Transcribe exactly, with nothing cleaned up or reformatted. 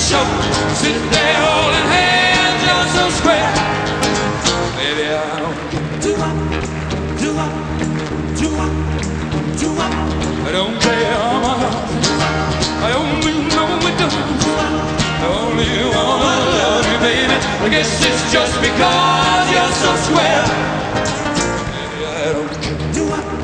show. Sit there holding hands, you're so square. Baby, I don't do up, do up, do up, do up. I don't care, mama. I only know it does. I only wanna love you, baby. I guess it's just because you're so square. Baby, I don't care. Do up.